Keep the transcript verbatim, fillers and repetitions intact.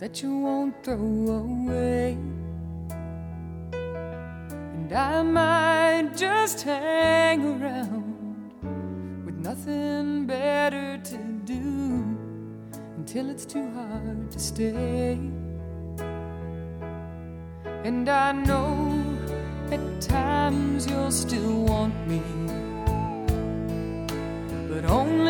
that you won't throw away. And I might just hang around with nothing better to do until it's too hard to stay. And I know at times you'll still want me, but only